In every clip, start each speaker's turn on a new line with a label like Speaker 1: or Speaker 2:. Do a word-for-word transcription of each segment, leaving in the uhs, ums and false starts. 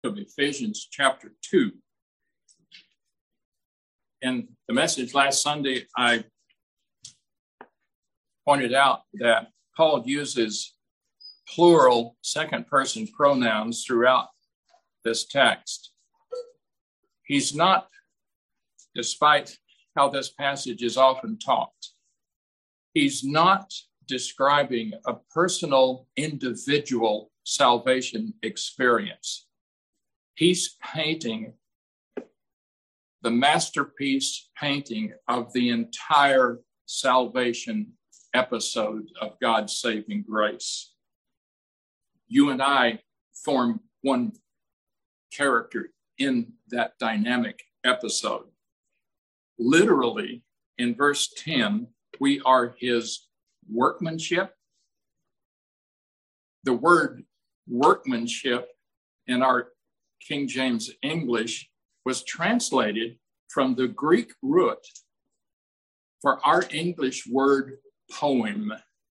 Speaker 1: of Ephesians chapter two. In the message last Sunday, I pointed out that Paul uses plural second-person pronouns throughout this text. He's not, despite how this passage is often taught, he's not describing a personal, individual salvation experience. He's painting the masterpiece painting of the entire salvation episode of God's saving grace. You and I form one character in that dynamic episode. Literally, in verse ten, we are his workmanship. The word workmanship in our King James English was translated from the Greek root for our English word poem.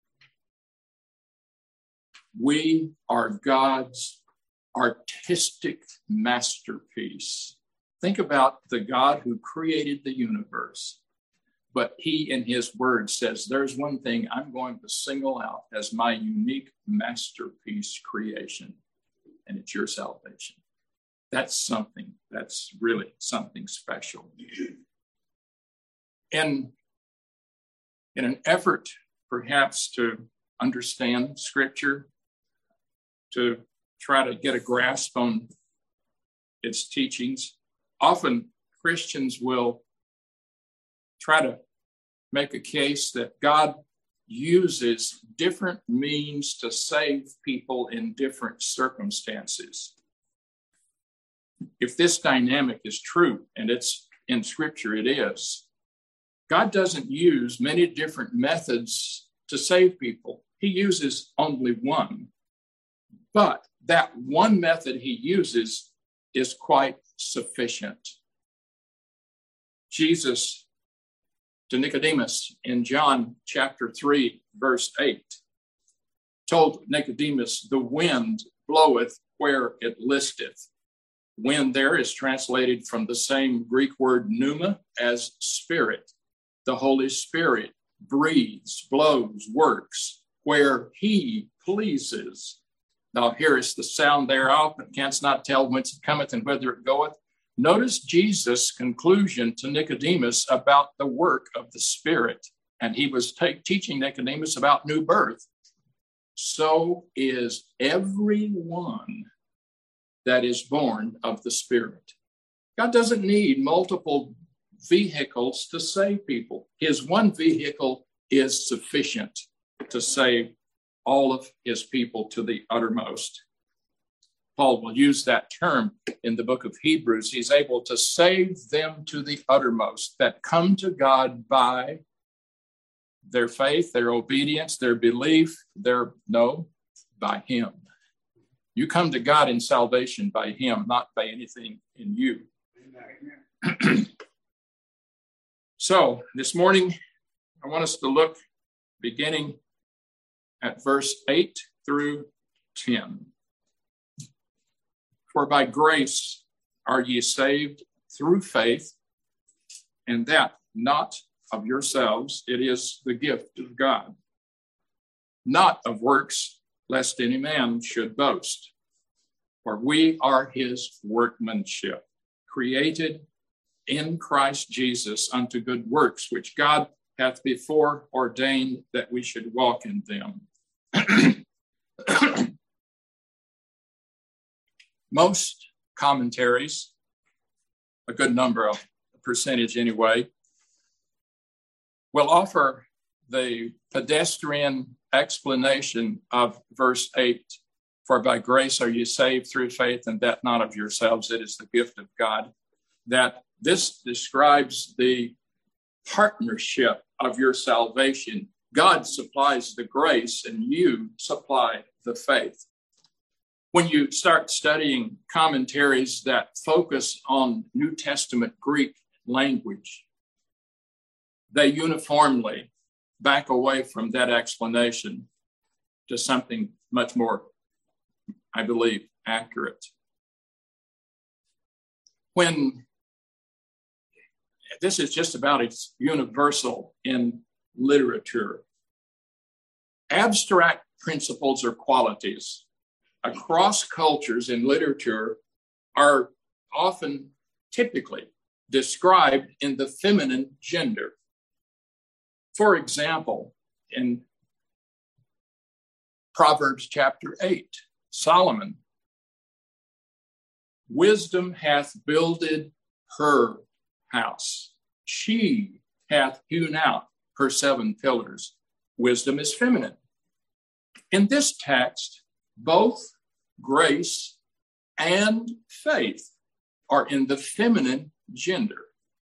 Speaker 1: We are God's artistic masterpiece. Think about the God who created the universe, but he in his word says, there's one thing I'm going to single out as my unique masterpiece creation, and it's your salvation. That's something, that's really something special. And in an effort, perhaps, to understand Scripture, to try to get a grasp on its teachings, often Christians will try to make a case that God uses different means to save people in different circumstances. If this dynamic is true, and it's in Scripture, it is, God doesn't use many different methods to save people. He uses only one. But that one method he uses is quite sufficient. Jesus, to Nicodemus in John chapter three, verse eight, told Nicodemus, the wind bloweth where it listeth. Wind there is translated from the same Greek word pneuma as spirit. The Holy Spirit breathes, blows, works where he pleases. Now here is the sound thereof, but canst not tell whence it cometh and whither it goeth. Notice Jesus' conclusion to Nicodemus about the work of the Spirit. And he was t- teaching Nicodemus about new birth. So is everyone that is born of the Spirit. God doesn't need multiple vehicles to save people. His one vehicle is sufficient to save all of his people to the uttermost. Paul will use that term in the book of Hebrews. He's able to save them to the uttermost that come to God by their faith, their obedience, their belief, their no, by him. You come to God in salvation by him, not by anything in you. So this morning, I want us to look beginning at verse eight through ten. For by grace are ye saved through faith, and that not of yourselves, it is the gift of God, not of works, lest any man should boast. For we are his workmanship, created in Christ Jesus unto good works, which God hath before ordained that we should walk in them. Most commentaries, a good number of percentage anyway, will offer the pedestrian explanation of verse eight. For by grace are you saved through faith, and that not of yourselves, it is the gift of God. That this describes the partnership of your salvation. God supplies the grace, and you supply the faith. When you start studying commentaries that focus on New Testament Greek language, they uniformly back away from that explanation to something much more, I believe, accurate. when this is just about it's universal in literature, abstract principles or qualities across cultures in literature are often typically described in the feminine gender. For example, in Proverbs chapter eight, Solomon, wisdom hath builded her house. She hath hewn out her seven pillars. Wisdom is feminine. In this text, both grace and faith are in the feminine gender.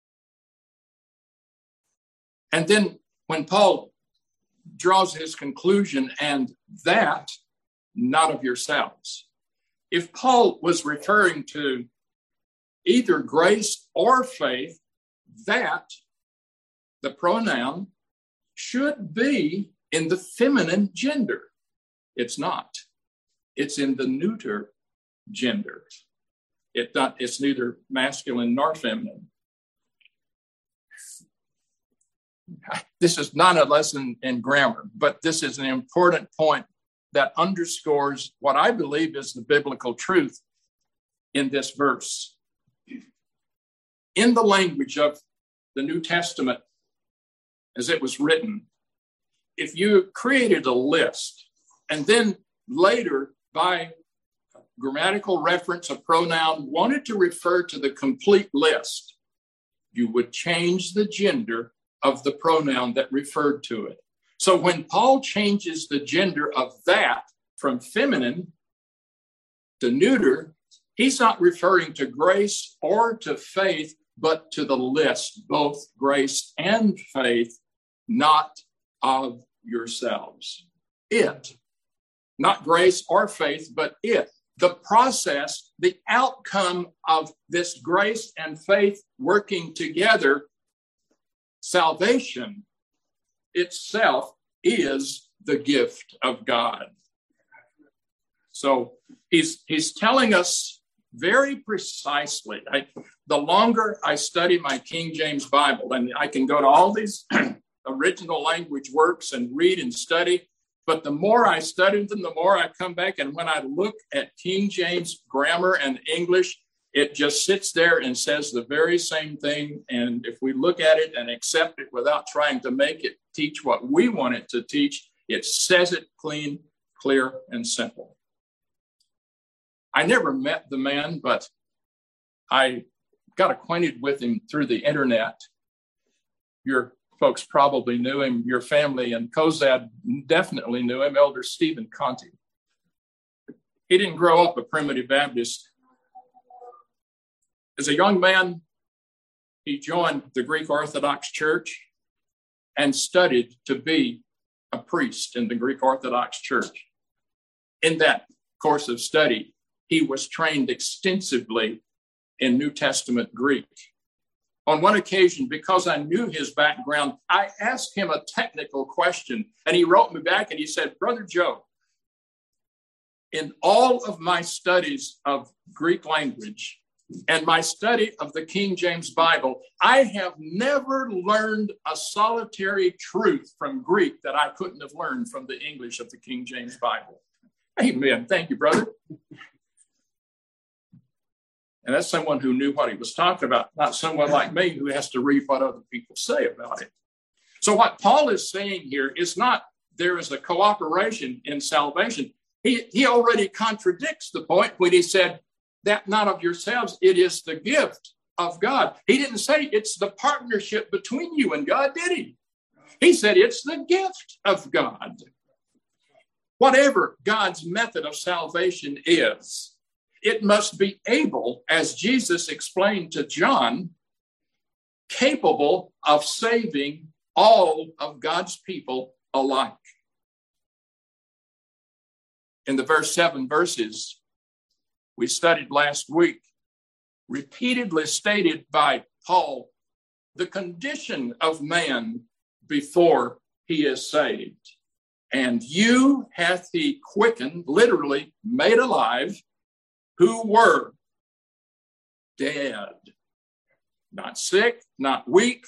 Speaker 1: And then when Paul draws his conclusion, and that not of yourselves. If Paul was referring to either grace or faith, that, the pronoun, should be in the feminine gender. It's not. It's in the neuter gender. It not, it's neither masculine nor feminine. This is not a lesson in grammar, but this is an important point that underscores what I believe is the biblical truth in this verse. In the language of the New Testament, as it was written, if you created a list and then later by grammatical reference, a pronoun wanted to refer to the complete list, you would change the gender of the pronoun that referred to it. So when Paul changes the gender of that from feminine to neuter, he's not referring to grace or to faith, but to the list, both grace and faith, not of yourselves. It, not grace or faith, but it. The process, the outcome of this grace and faith working together, salvation itself is the gift of God. So he's he's telling us very precisely. I, the longer I study my King James Bible, and I can go to all these original language works and read and study, but the more I study them, the more I come back. And when I look at King James grammar and English, it just sits there and says the very same thing. And if we look at it and accept it without trying to make it teach what we want it to teach, it says it clean, clear, and simple. I never met the man, but I got acquainted with him through the internet. Your folks probably knew him. Your family and Cozad definitely knew him, Elder Stephen Conti. He didn't grow up a primitive Baptist. As a young man, he joined the Greek Orthodox Church and studied to be a priest in the Greek Orthodox Church. In that course of study, he was trained extensively in New Testament Greek. On one occasion, because I knew his background, I asked him a technical question, and he wrote me back and he said, "Brother Joe, in all of my studies of Greek language and my study of the King James Bible, I have never learned a solitary truth from Greek that I couldn't have learned from the English of the King James Bible." Amen. Thank you, brother. And that's someone who knew what he was talking about, not someone like me who has to read what other people say about it. So what Paul is saying here is not there is a cooperation in salvation. He, he already contradicts the point when he said that not of yourselves, it is the gift of God. He didn't say it's the partnership between you and God, did he? He said it's the gift of God. Whatever God's method of salvation is, it must be able, as Jesus explained to John, capable of saving all of God's people alike. In the verse seven verses we studied last week, repeatedly stated by Paul, the condition of man before he is saved. And you hath he quickened, literally made alive, who were dead. Not sick, not weak,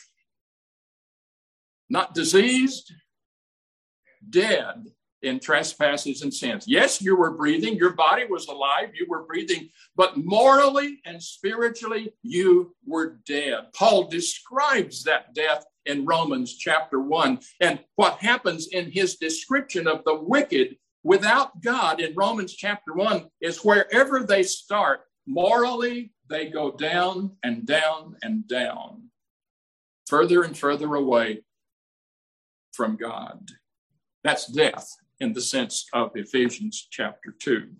Speaker 1: not diseased, dead in trespasses and sins. Yes, you were breathing. Your body was alive. You were breathing. But morally and spiritually, you were dead. Paul describes that death in Romans chapter one. And what happens in his description of the wicked without God in Romans chapter one is wherever they start, morally, they go down and down and down, further and further away from God. That's death in the sense of Ephesians chapter two.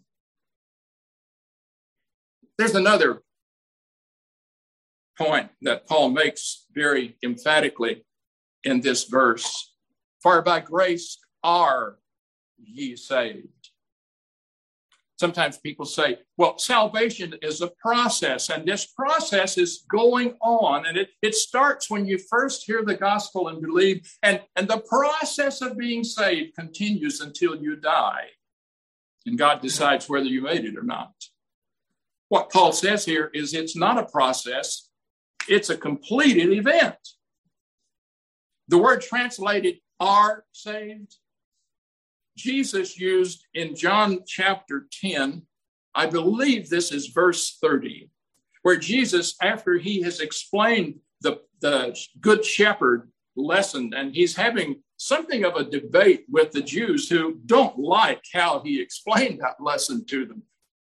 Speaker 1: There's another point that Paul makes very emphatically in this verse. For by grace are ye saved. Sometimes people say, well, salvation is a process, and this process is going on, and it, it starts when you first hear the gospel and believe, and, and the process of being saved continues until you die, and God decides whether you made it or not. What Paul says here is it's not a process, it's a completed event. The word translated are saved, Jesus used in John chapter ten, I believe this is verse thirty, where Jesus, after he has explained the, the good shepherd lesson, and he's having something of a debate with the Jews who don't like how he explained that lesson to them.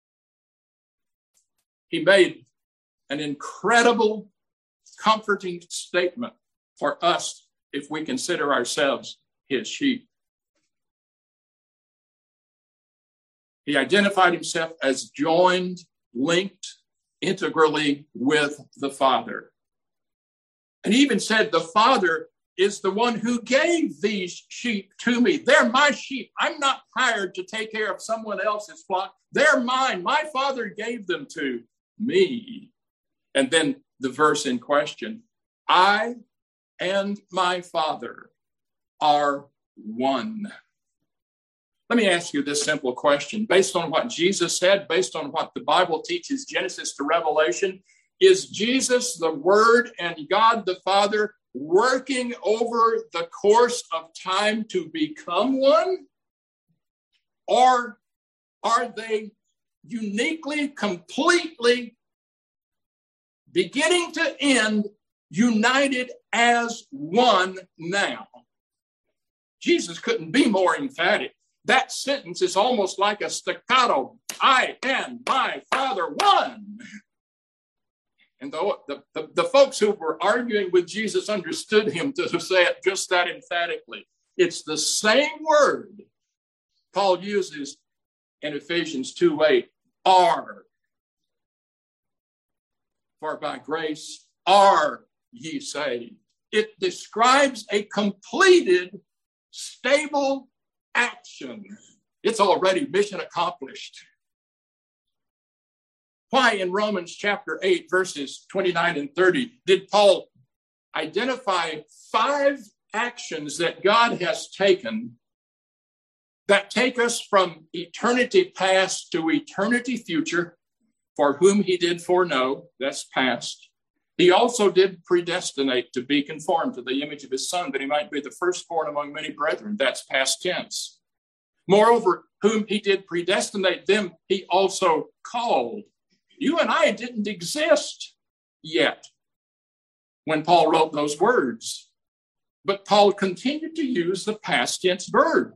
Speaker 1: He made an incredible, comforting statement for us if we consider ourselves his sheep. He identified himself as joined, linked integrally with the Father. And he even said, the Father is the one who gave these sheep to me. They're my sheep. I'm not hired to take care of someone else's flock. They're mine. My Father gave them to me. And then the verse in question, I and my Father are one. Let me ask you this simple question. Based on what Jesus said, based on what the Bible teaches, Genesis to Revelation, is Jesus, the Word, and God the Father working over the course of time to become one? Or are they uniquely, completely, beginning to end, united as one now? Jesus couldn't be more emphatic. That sentence is almost like a staccato. I and my Father one. And the, the, the, the folks who were arguing with Jesus understood him to say it just that emphatically. It's the same word Paul uses in Ephesians two eight, are. For by grace are ye saved. It describes a completed, stable action. It's already mission accomplished. Why in Romans chapter eight, verses twenty-nine and thirty, did Paul identify five actions that God has taken that take us from eternity past to eternity future, for whom he did foreknow, that's past. He also did predestinate to be conformed to the image of his Son, that he might be the firstborn among many brethren. That's past tense. Moreover, whom he did predestinate, them he also called. You and I didn't exist yet when Paul wrote those words. But Paul continued to use the past tense verb.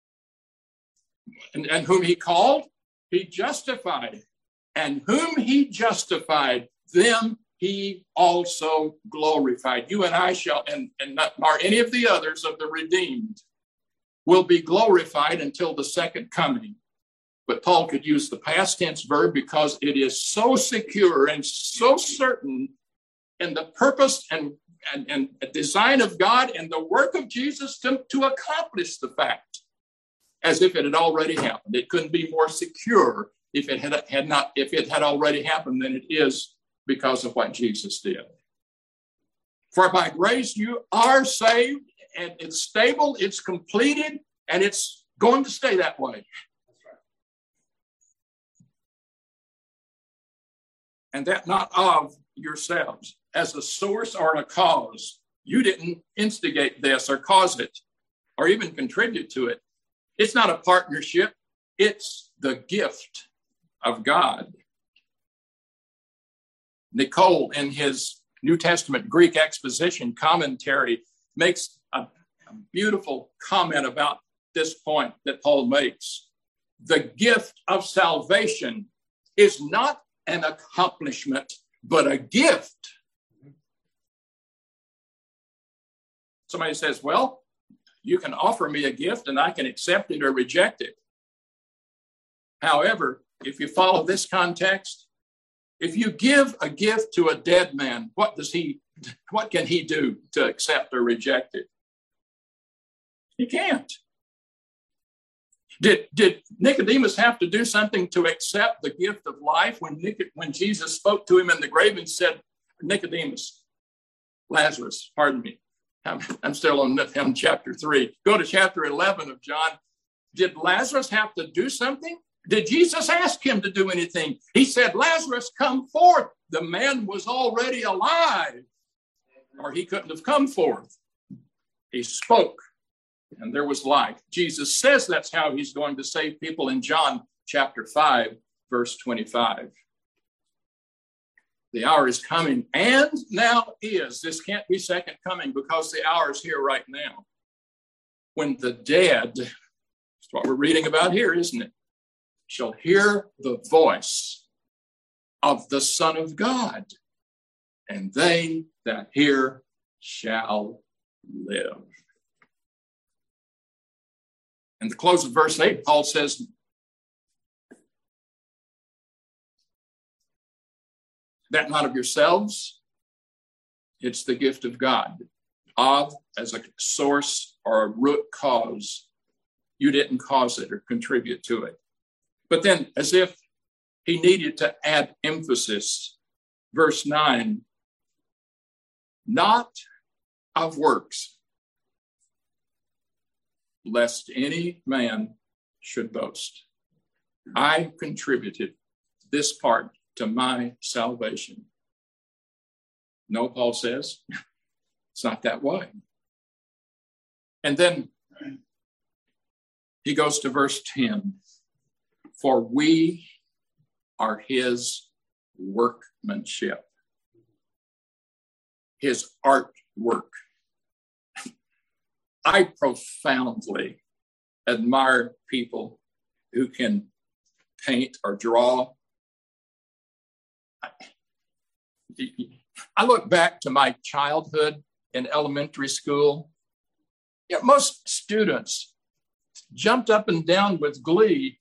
Speaker 1: And, and whom he called, he justified. And whom he justified, them he also glorified. You and I shall, and, and not, nor any of the others of the redeemed, will be glorified until the second coming. But Paul could use the past tense verb because it is so secure and so certain in the purpose and, and, and design of God and the work of Jesus to, to accomplish the fact, as if it had already happened. It couldn't be more secure if it had, had not, if it had already happened than it is because of what Jesus did. For by grace you are saved, and it's stable, it's completed, and it's going to stay that way. and that not of yourselves, as a source or a cause. You didn't instigate this or cause it or even contribute to it. It's not a partnership. It's the gift of God. Nicole, in his New Testament Greek exposition commentary, makes a, a beautiful comment about this point that Paul makes. The gift of salvation is not an accomplishment, but a gift. Somebody says, well, you can offer me a gift and I can accept it or reject it. However, if you follow this context, if you give a gift to a dead man, what does he, what can he do to accept or reject it? He can't. Did, did Nicodemus have to do something to accept the gift of life when, Nic- when Jesus spoke to him in the grave and said, Nicodemus, Lazarus, pardon me, I'm, I'm still on, on chapter three. Go to chapter eleven of John. Did Lazarus have to do something? Did Jesus ask him to do anything? He said, Lazarus, come forth. The man was already alive, or he couldn't have come forth. He spoke, and there was life. Jesus says that's how he's going to save people in John chapter five, verse twenty-five. The hour is coming, and now is. This can't be second coming because the hour is here right now. When the dead, that's what we're reading about here, isn't it? Shall hear the voice of the Son of God, and they that hear shall live. In the close of verse eight, Paul says, that not of yourselves, it's the gift of God. Of as a source or a root cause. You didn't cause it or contribute to it. But then, as if he needed to add emphasis, verse nine, not of works, lest any man should boast. I contributed this part to my salvation. No, Paul says, it's not that way. And then he goes to verse ten. For we are his workmanship, his artwork. I profoundly admire people who can paint or draw. I look back to my childhood in elementary school. You know, most students jumped up and down with glee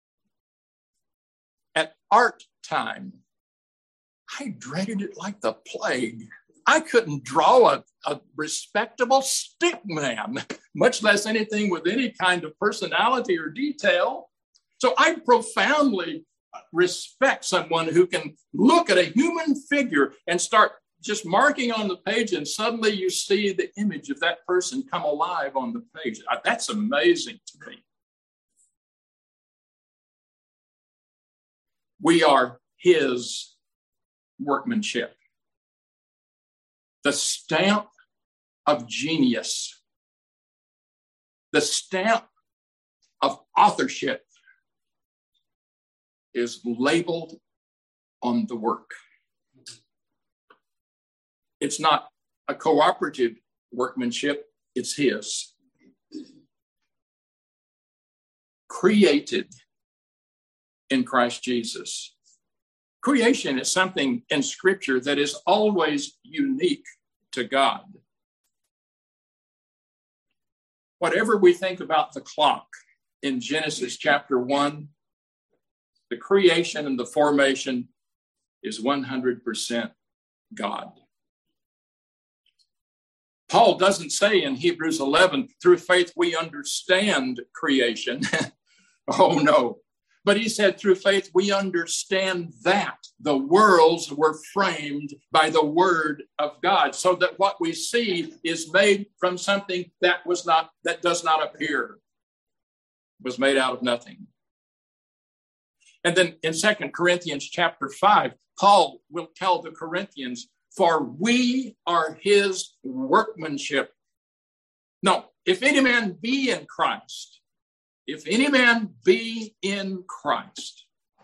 Speaker 1: at art time. I dreaded it like the plague. I couldn't draw a, a respectable stick man, much less anything with any kind of personality or detail. So I profoundly respect someone who can look at a human figure and start just marking on the page, and suddenly you see the image of that person come alive on the page. That's amazing to me. We are his workmanship. The stamp of genius, the stamp of authorship is labeled on the work. It's not a cooperative workmanship, it's his. Created in Christ Jesus. Creation is something in Scripture that is always unique to God. Whatever we think about the clock in Genesis chapter one, the creation and the formation is one hundred percent God. Paul doesn't say in Hebrews eleven, through faith we understand creation. Oh, no. But he said, through faith, we understand that the worlds were framed by the word of God, so that what we see is made from something that was not, that does not appear, it was made out of nothing. And then in Second Corinthians chapter five, Paul will tell the Corinthians, for we are his workmanship. No, if any man be in Christ, if any man be in Christ,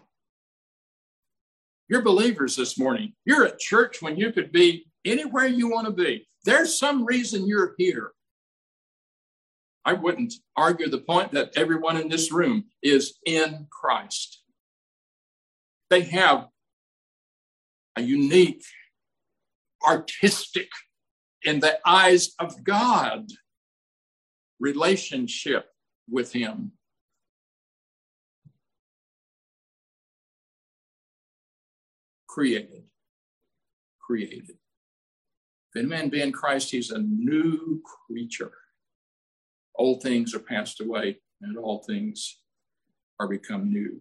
Speaker 1: you're believers this morning. You're at church when you could be anywhere you want to be. There's some reason you're here. I wouldn't argue the point that everyone in this room is in Christ. They have a unique, artistic, in the eyes of God, relationship with him. Created. Created. If any man be in Christ, he's a new creature. Old things are passed away, and all things are become new.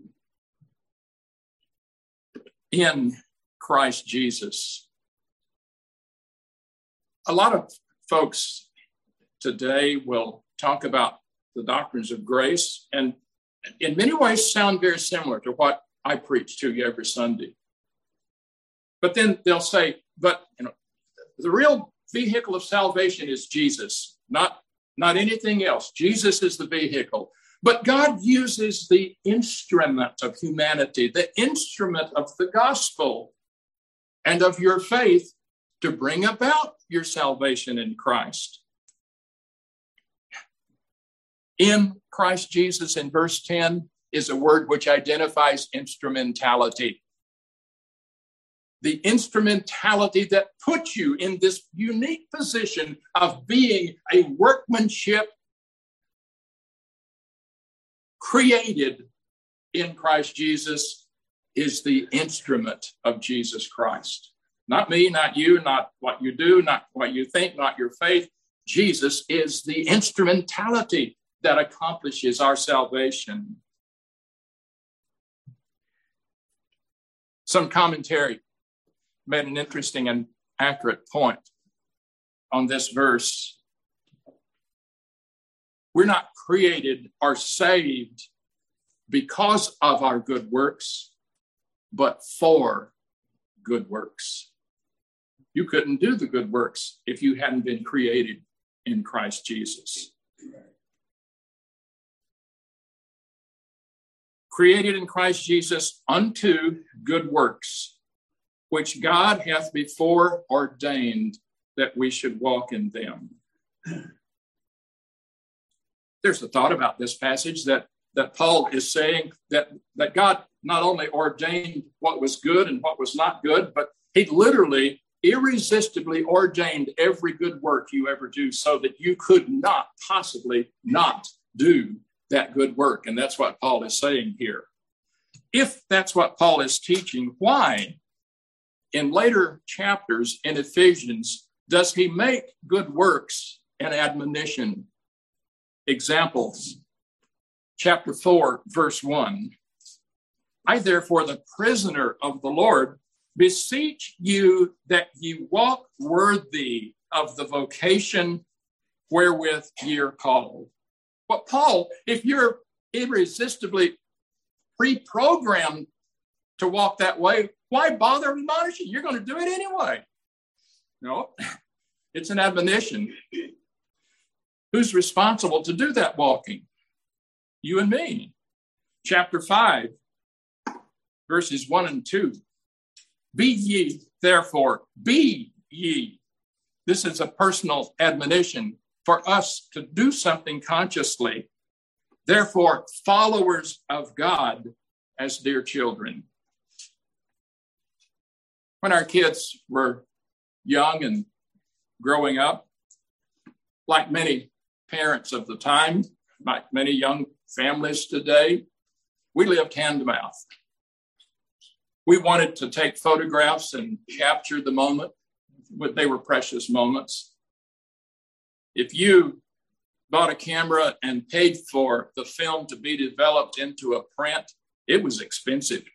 Speaker 1: In Christ Jesus. A lot of folks today will talk about the doctrines of grace, and in many ways sound very similar to what I preach to you every Sunday. But then they'll say, but you know, the real vehicle of salvation is Jesus, not, not anything else. Jesus is the vehicle. But God uses the instrument of humanity, the instrument of the gospel and of your faith to bring about your salvation in Christ. In Christ Jesus, in verse ten, is a word which identifies instrumentality. The instrumentality that puts you in this unique position of being a workmanship created in Christ Jesus is the instrument of Jesus Christ. Not me, not you, not what you do, not what you think, not your faith. Jesus is the instrumentality that accomplishes our salvation. Some commentary made an interesting and accurate point on this verse. We're not created or saved because of our good works, but for good works. You couldn't do the good works if you hadn't been created in Christ Jesus. Created in Christ Jesus unto good works, which God hath before ordained that we should walk in them. There's a thought about this passage that, that Paul is saying that, that God not only ordained what was good and what was not good, but he literally irresistibly ordained every good work you ever do so that you could not possibly not do that good work. And that's what Paul is saying here. If that's what Paul is teaching, why in later chapters in Ephesians does he make good works an admonition? Examples. Chapter four, verse one. I therefore, the prisoner of the Lord, beseech you that ye walk worthy of the vocation wherewith ye are called. But Paul, if you're irresistibly pre-programmed to walk that way, why bother admonishing? You're going to do it anyway. No, it's an admonition. Who's responsible to do that walking? You and me. Chapter five, verses one and two. Be ye, therefore, be ye. This is a personal admonition for us to do something consciously. Therefore, followers of God as dear children. When our kids were young and growing up, like many parents of the time, like many young families today, we lived hand to mouth. We wanted to take photographs and capture the moment, but they were precious moments. If you bought a camera and paid for the film to be developed into a print, it was expensive.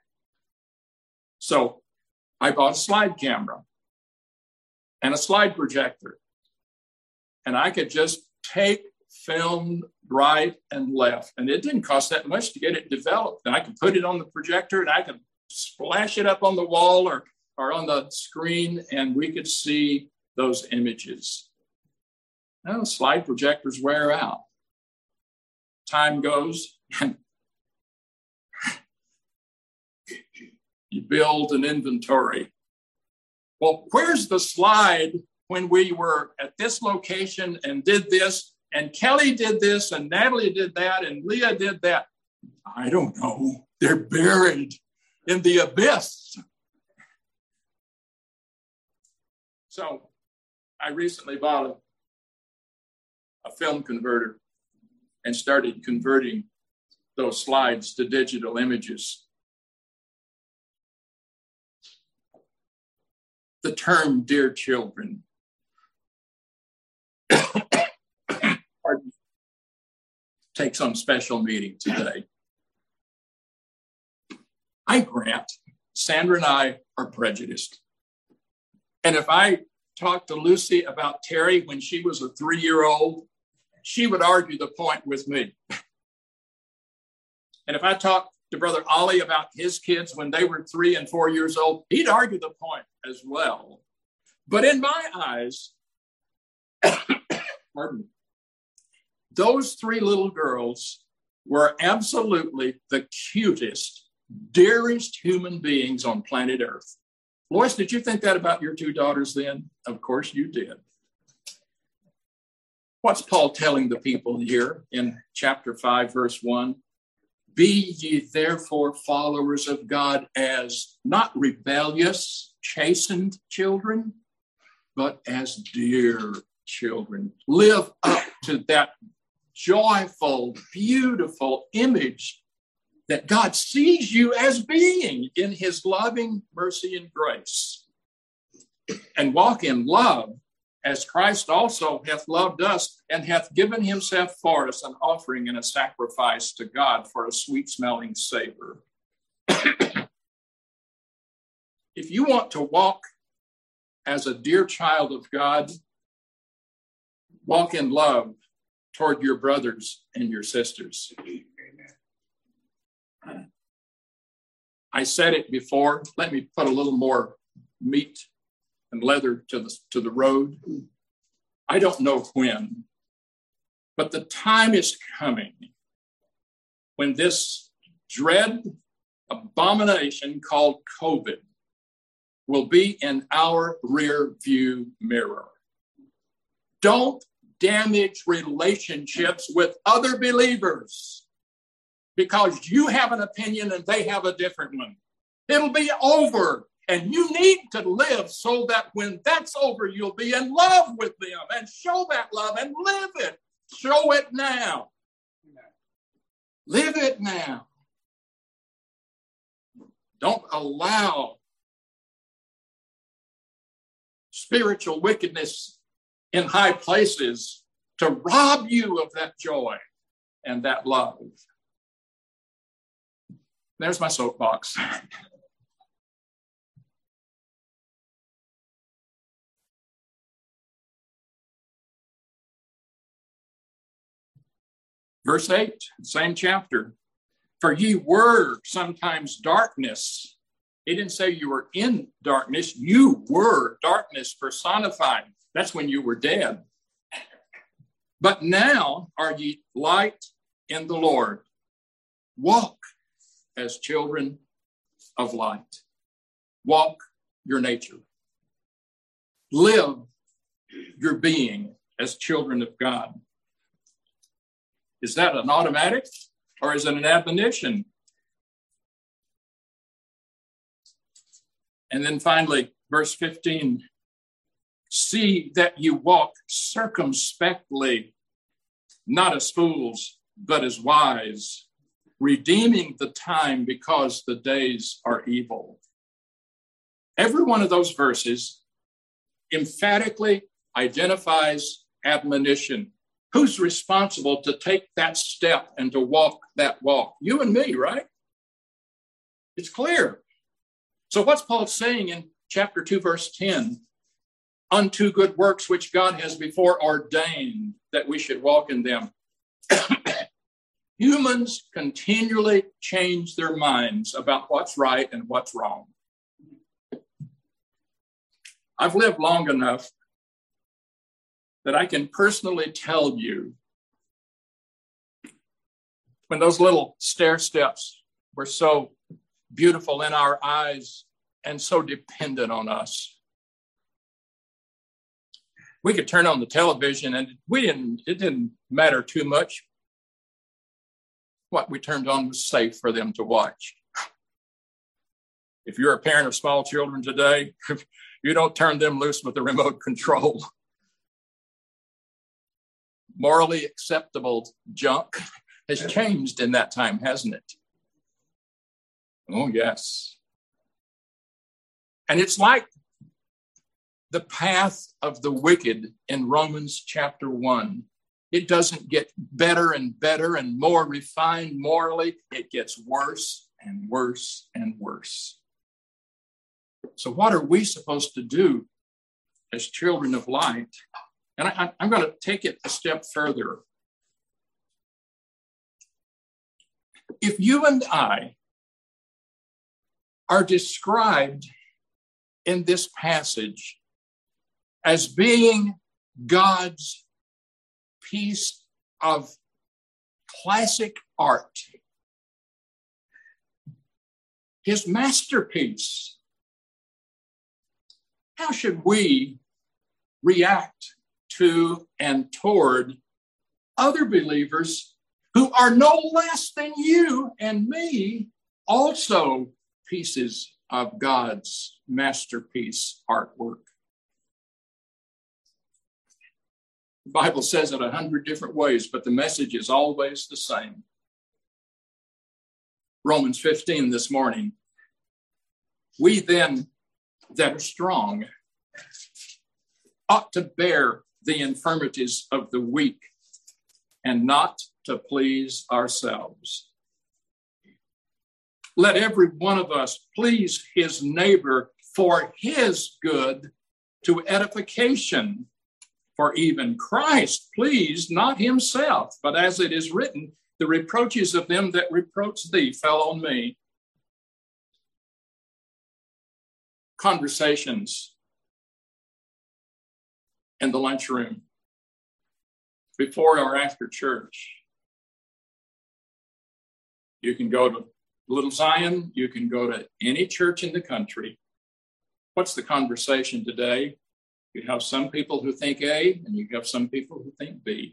Speaker 1: So I bought a slide camera and a slide projector, and I could just take filmed right and left. And it didn't cost that much to get it developed. And I could put it on the projector and I could splash it up on the wall or, or on the screen, and we could see those images. Now, slide projectors wear out. Time goes, and you build an inventory. Well, where's the slide when we were at this location and did this, and Kelly did this, and Natalie did that, and Leah did that? I don't know. They're buried in the abyss. So I recently bought a, a film converter and started converting those slides to digital images. The term "dear children" takes on special meaning today. I grant Sandra and I are prejudiced. And if I talked to Lucy about Terry when she was a three-year-old, she would argue the point with me. And if I talked to Brother Ollie about his kids when they were three and four years old, he'd argue the point as well. But in my eyes, pardon me, those three little girls were absolutely the cutest, dearest human beings on planet Earth. Lois, did you think that about your two daughters then? Of course you did. What's Paul telling the people here in chapter five, verse one? Be ye therefore followers of God as not rebellious, chastened children, but as dear children. Live up to that joyful, beautiful image that God sees you as being in his loving mercy and grace. And walk in love as Christ also hath loved us and hath given himself for us, an offering and a sacrifice to God for a sweet-smelling savor. If you want to walk as a dear child of God, walk in love toward your brothers and your sisters. I said it before. Let me put a little more meat and leather to the, to the road. I don't know when, but the time is coming when this dread abomination called COVID will be in our rear view mirror. Don't damage relationships with other believers because you have an opinion and they have a different one. It'll be over. And you need to live so that when that's over, you'll be in love with them and show that love and live it. Show it now. Live it now. Don't allow spiritual wickedness in high places to rob you of that joy and that love. There's my soapbox. Verse eight, same chapter. For ye were sometimes darkness. He didn't say you were in darkness. You were darkness personified. That's when you were dead. But now are ye light in the Lord. Walk as children of light. Walk your nature. Live your being as children of God. Is that an automatic or is it an admonition? And then finally, verse fifteen, see that you walk circumspectly, not as fools, but as wise, redeeming the time because the days are evil. Every one of those verses emphatically identifies admonition. Who's responsible to take that step and to walk that walk? You and me, right? It's clear. So what's Paul saying in chapter two, verse ten? unto good works which God has before ordained that we should walk in them. Humans continually change their minds about what's right and what's wrong. I've lived long enough that I can personally tell you when those little stair steps were so beautiful in our eyes and so dependent on us. We could turn on the television and we didn't, it didn't matter too much. What we turned on was safe for them to watch. If you're a parent of small children today, you don't turn them loose with the remote control. Morally acceptable junk has changed in that time, hasn't it? Oh, yes. And it's like the path of the wicked in Romans chapter one. It doesn't get better and better and more refined morally. It gets worse and worse and worse. So what are we supposed to do as children of light? And I, I'm going to take it a step further. If you and I are described in this passage as being God's piece of classic art, his masterpiece, how should we react to and toward other believers who are no less than you and me, also pieces of God's masterpiece artwork? The Bible says it a hundred different ways, but the message is always the same. Romans fifteen this morning. We then that are strong ought to bear the infirmities of the weak and not to please ourselves. Let every one of us please his neighbor for his good to edification. For even Christ pleased not himself, but as it is written, the reproaches of them that reproach thee fell on me. Conversations in the lunchroom, before or after church. You can go to Little Zion, you can go to any church in the country. What's the conversation today? You have some people who think A, and you have some people who think B.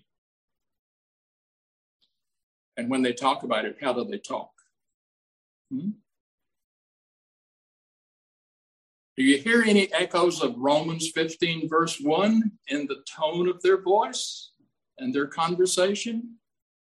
Speaker 1: And when they talk about it, how do they talk? Hmm? Do you hear any echoes of Romans fifteen, verse one in the tone of their voice and their conversation?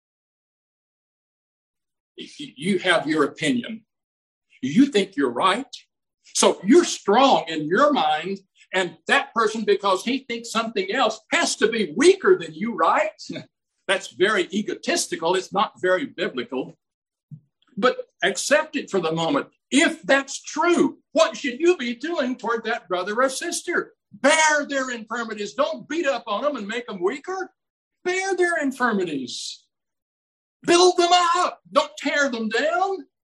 Speaker 1: You have your opinion. You think you're right. So you're strong in your mind, and that person, because he thinks something else, has to be weaker than you, right? That's very egotistical. It's not very biblical. But accept it for the moment. If that's true, what should you be doing toward that brother or sister? Bear their infirmities. Don't beat up on them and make them weaker. Bear their infirmities. Build them up. Don't tear them down.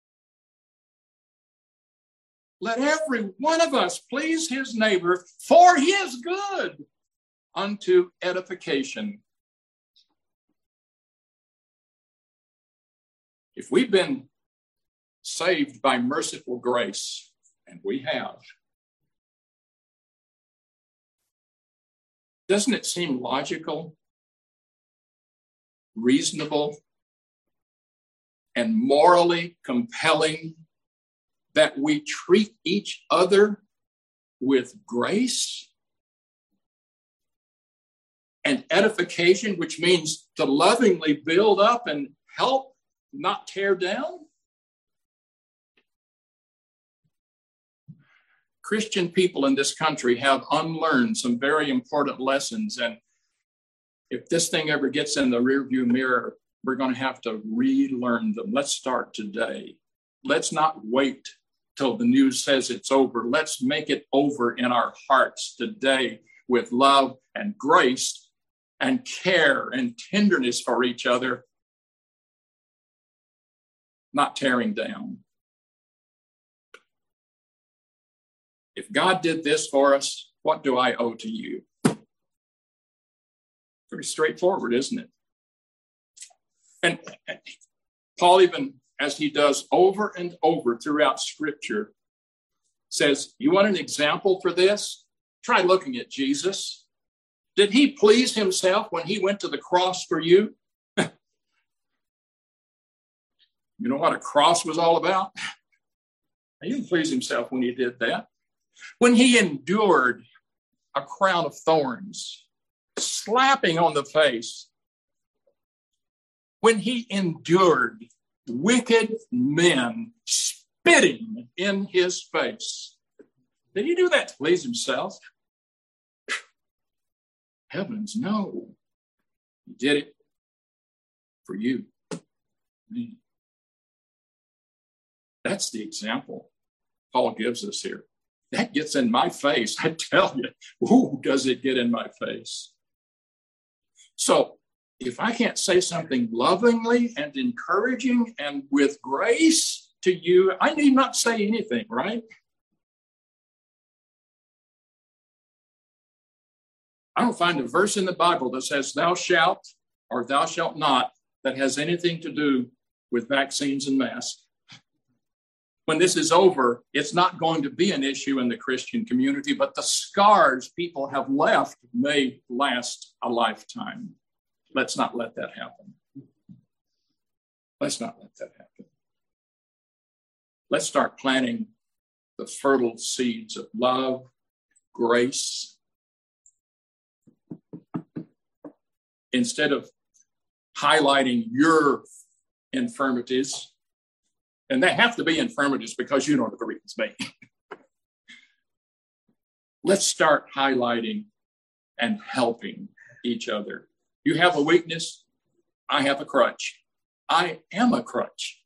Speaker 1: Let every one of us please his neighbor for his good unto edification. If we've been saved by merciful grace, and we have, doesn't it seem logical, reasonable, and morally compelling that we treat each other with grace and edification, which means to lovingly build up and help, not tear down? Christian people in this country have unlearned some very important lessons, and if this thing ever gets in the rearview mirror, we're going to have to relearn them. Let's start today. Let's not wait till the news says it's over. Let's make it over in our hearts today. with love and grace and care and tenderness for each other, not tearing down. If God did this for us, what do I owe to you? Pretty straightforward, isn't it? And Paul, even as he does over and over throughout Scripture, says, you want an example for this? Try looking at Jesus. Did he please himself when he went to the cross for you? You know what a cross was all about? He didn't please himself when he did that. When he endured a crown of thorns, slapping on the face, when he endured wicked men spitting in his face, did he do that to please himself? Heavens, no. He did it for you. Me. That's the example Paul gives us here. That gets in my face. I tell you, ooh, does it get in my face? So if I can't say something lovingly and encouraging and with grace to you, I need not say anything, right? I don't find a verse in the Bible that says thou shalt or thou shalt not that has anything to do with vaccines and masks. When this is over, it's not going to be an issue in the Christian community, but the scars people have left may last a lifetime. Let's not let that happen. Let's not let that happen. Let's start planting the fertile seeds of love, grace, instead of highlighting your infirmities. And they have to be infirmities because you know the reasons me. Let's start highlighting and helping each other. You have a weakness. I have a crutch. I am a crutch.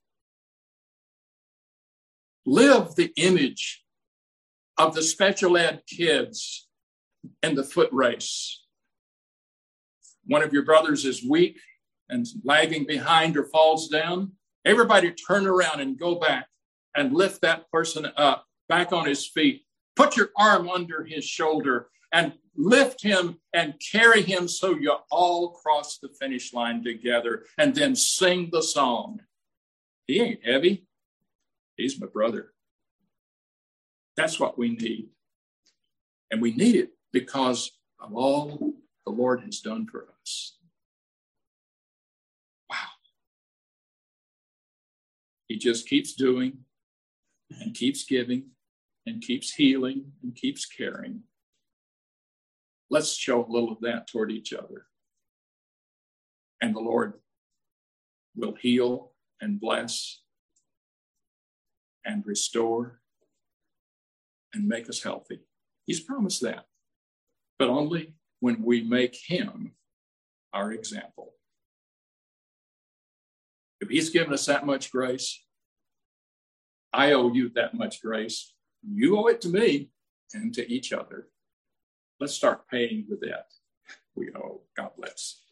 Speaker 1: Live the image of the special ed kids in the foot race. One of your brothers is weak and lagging behind or falls down. Everybody turn around and go back and lift that person up, back on his feet. Put your arm under his shoulder and lift him and carry him so you all cross the finish line together, and then sing the song. He ain't heavy. He's my brother. That's what we need. And we need it because of all the Lord has done for us. Wow. He just keeps doing and keeps giving and keeps healing and keeps caring. Let's show a little of that toward each other. And the Lord will heal and bless and restore and make us healthy. He's promised that, but only when we make him our example. If he's given us that much grace, I owe you that much grace. You owe it to me and to each other. Let's start paying the debt we owe. God bless.